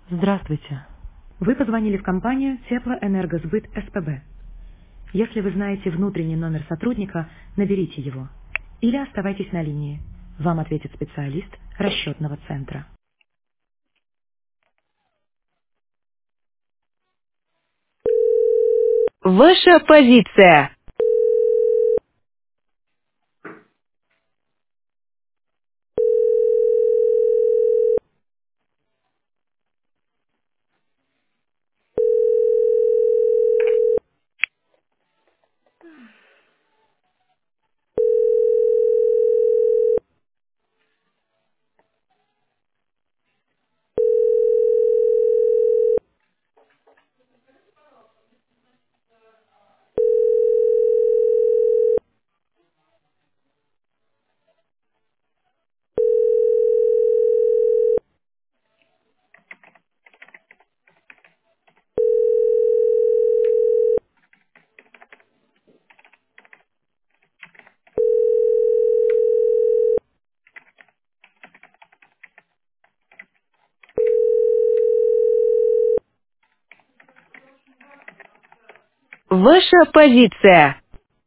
Здравствуйте. Вы позвонили в компанию Теплоэнергосбыт СПБ. Если вы знаете внутренний номер сотрудника, наберите его. Или оставайтесь на линии. Вам ответит специалист расчетного центра. Ваша позиция. Ваша позиция.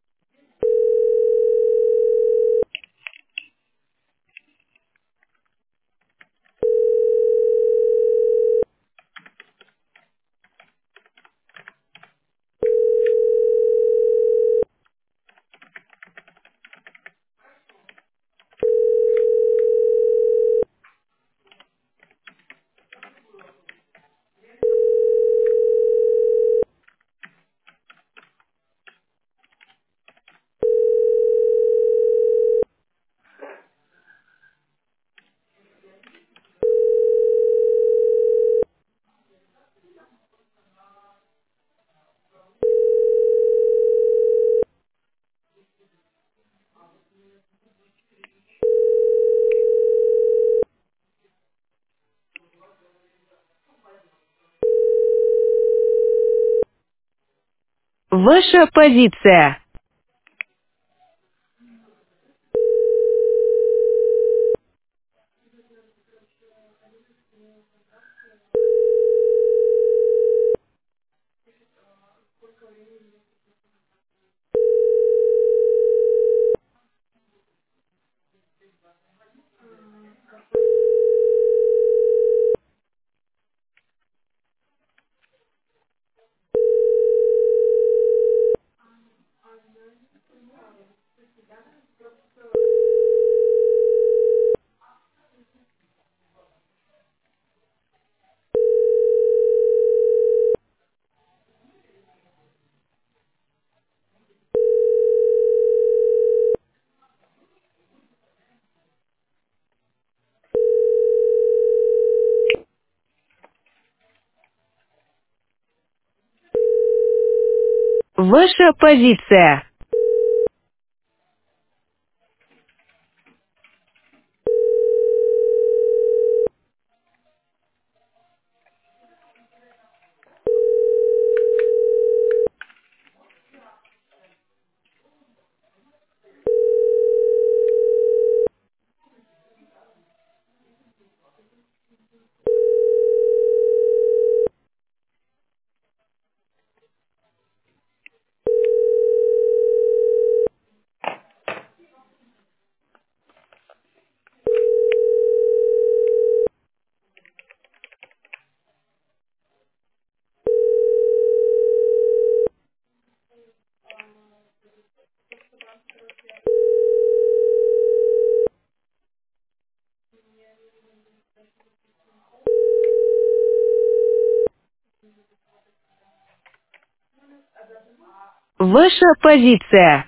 Ваша позиция. Ваша позиция. Ваша позиция.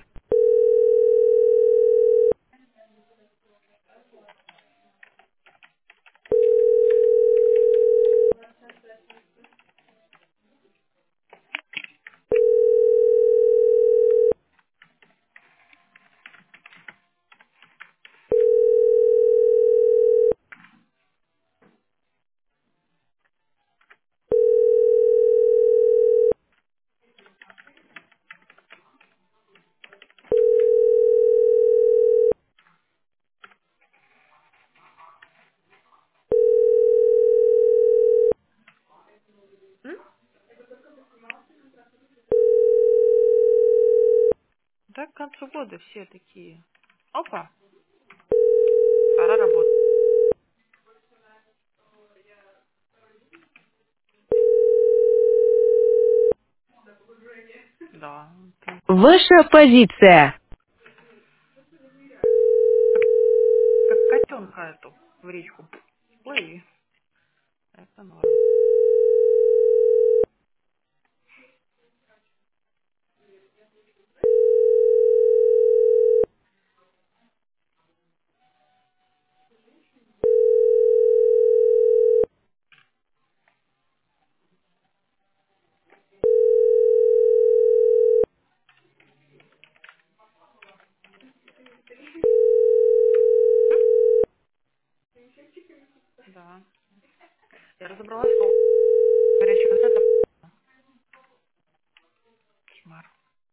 концу года все такие. Опа, пора работать. Да. Ваша позиция. Как котенка эту в речку. Плыви. Это норм. Да. Я разобралась, что горячий котлет это кошмар.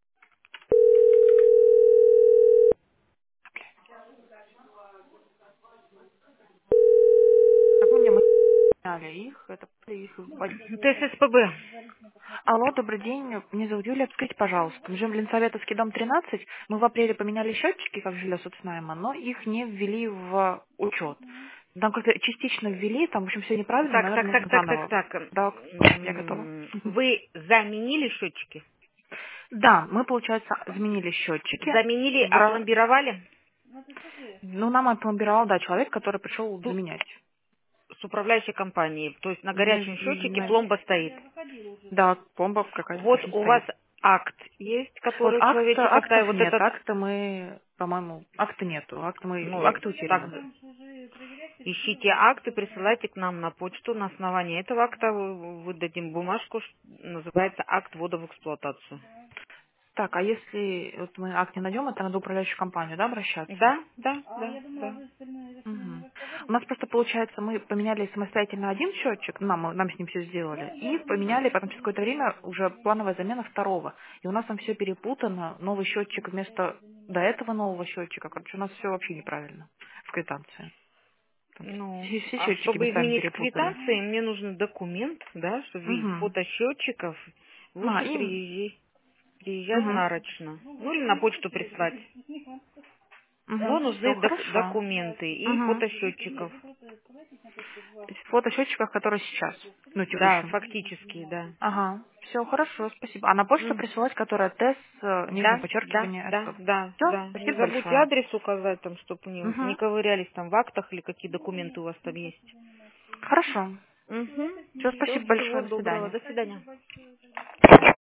Как мы сняли их, это их. Это ССПБ. Алло, добрый день. Меня зовут Юлия. Скажите, пожалуйста, мы живем в Ленсоветовский дом 13. Мы в апреле поменяли счетчики, как жилье соцнайма, но их не ввели в учет. Там как-то частично ввели, там, в общем, все неправильно, Так, наверное, так, так, нужно так, так, заново. так. Да, я готова. Вы заменили счетчики? Да, мы, получается, заменили счетчики. Заменили, опломбировали? Ну, нам опломбировал, да, человек, который пришел Тут заменять. с управляющей компанией. То есть на горячем счетчике Не- пломба стоит. Да, пломба какая-то Вот точно у вас стоит. акт есть, Вот который человечек актов оставил вот нет, этот... акта мы, по-моему, акта нету, Ну, акты так, утеряны. ищите акт и присылайте к нам на почту. На основании этого акта выдадим бумажку, называется акт ввода в эксплуатацию. Так, а если вот мы акт не найдем, это надо в управляющую компанию, да, обращаться? Да, да, да, да. Мгм. У нас просто получается, мы поменяли самостоятельно один счетчик, нам с ним все сделали, и поменяли потом через какое-то время уже плановая замена второго. И у нас там все перепутано, новый счетчик вместо до этого нового счетчика. Короче, у нас все вообще неправильно в квитанции. Там Ну, все а счетчики чтобы местами изменить в перепутали. квитанции, мне нужен документ, да, что видеть Угу. фото счетчиков. Лучше приезжать Угу. нарочно. Ну или на почту прислать. Но Угу. Все нужны хорошо. документы и Угу. фото счетчиков. Фото счетчиков, которые сейчас, ну, Да, текущим. фактически, да. Ага, все хорошо, спасибо. А на почту М. присылать, которая ТЭС, нижнее Да, да, подчеркивание, да, да, Все, да. Не спасибо забудьте большое. адрес указать, там, чтобы не Угу. ковырялись там в актах или какие документы у вас там есть. Хорошо. Угу. Все, Все, спасибо всего большое, до доброго. свидания. До свидания.